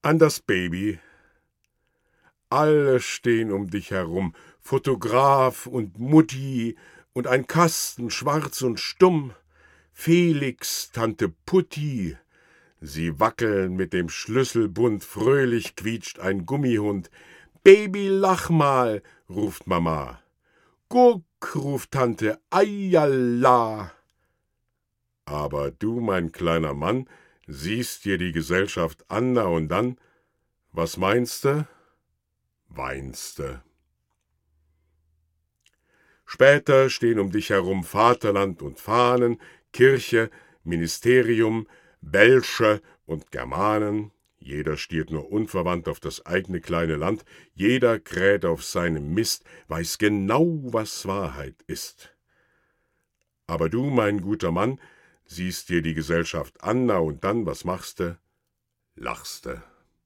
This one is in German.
an das Baby. Alle stehen um dich herum, Fotograf und Mutti und ein Kasten, schwarz und stumm, Felix, Tante Putti. Sie wackeln mit dem Schlüsselbund, fröhlich quietscht ein Gummihund. »Baby, lach mal«, ruft Mama. »Guck«, ruft Tante, »Eijala«. Aber du, mein kleiner Mann, siehst dir die Gesellschaft an na und dann, was meinste? Weinste. Später stehen um dich herum Vaterland und Fahnen, Kirche, Ministerium, Welsche und Germanen. Jeder stiert nur unverwandt auf das eigene kleine Land, jeder kräht auf seinem Mist, weiß genau, was Wahrheit ist. Aber du, mein guter Mann, siehst dir die Gesellschaft an, na und dann, was machste? Lachste.